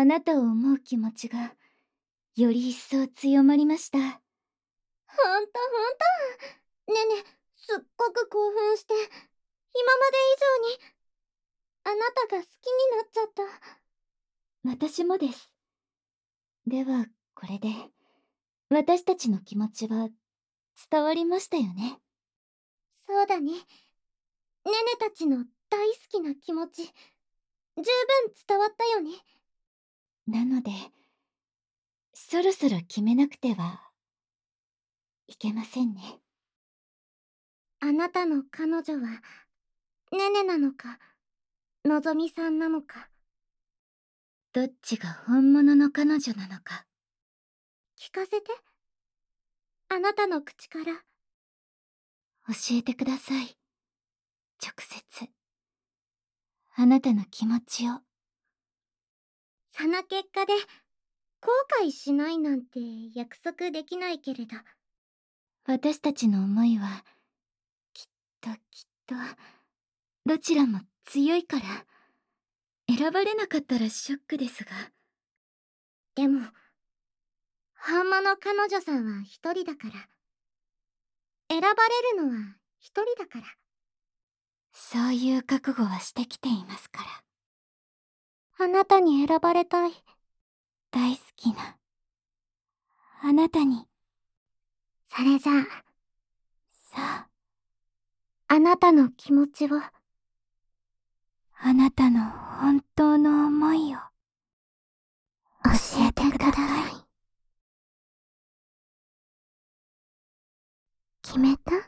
なたを思う気持ちがより一層強まりました。 ほんとほんと。ねね、すっごく興奮して、今まで以上に、あなたが好きになっちゃった。 私もです。では、これで、私たちの気持ちは伝わりましたよね。 そうだね。ねねたちの大好きな気持ち、十分伝わったよね。 なので、そろそろ決めなくてはいけませんね。 あなたの彼女は、ねねなのか、のぞみさんなのか。 どっちが本物の彼女なのか。 聞かせて。あなたの口から。 教えてください。直接。あなたの気持ちを。 その結果で、後悔しないなんて約束できないけれど。 私たちの思いは、きっと、どちらも強いから、選ばれなかったらショックですが。 でも、本物彼女さんは一人だから。選ばれるのは一人だから。 そういう覚悟はしてきていますから。 あなたに選ばれたい。 大好きな、あなたに。 それじゃあ、 さあ、 あなたの気持ちを。 あなたの本当の思いを。 教えてください。決めた？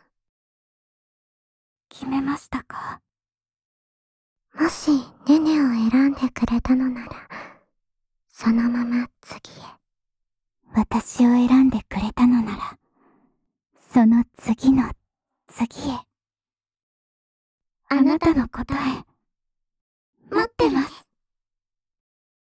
決めましたか？ もしねねを選んでくれたのなら、そのまま次へ。 私を選んでくれたのなら、その次の次へ。あなたの答え、待ってます。